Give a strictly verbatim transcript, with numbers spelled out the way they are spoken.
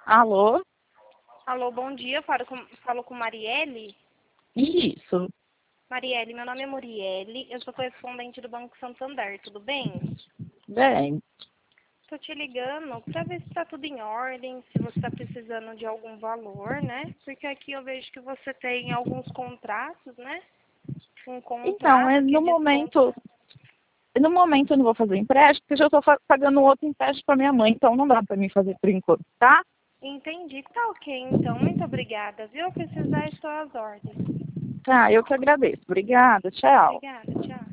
Alô? Alô, bom dia. Falo com, falo com Marielle. Isso. Marielle, meu nome é Murielle. Eu sou correspondente do Banco Santander. Tudo bem? Bem. Tô te ligando para ver se tá tudo em ordem, se você tá precisando de algum valor, né? Porque aqui eu vejo que você tem alguns contratos, né? Um Então, é, contrato que no desconta. momento, no momento eu não vou fazer empréstimo, porque eu já estou pagando outro empréstimo para minha mãe, então não dá para mim fazer por enquanto, tá? Entendi. Tá ok, então. Muito obrigada, viu? Precisar, estou às ordens. Tá, eu que agradeço. Obrigada, tchau. Obrigada, tchau.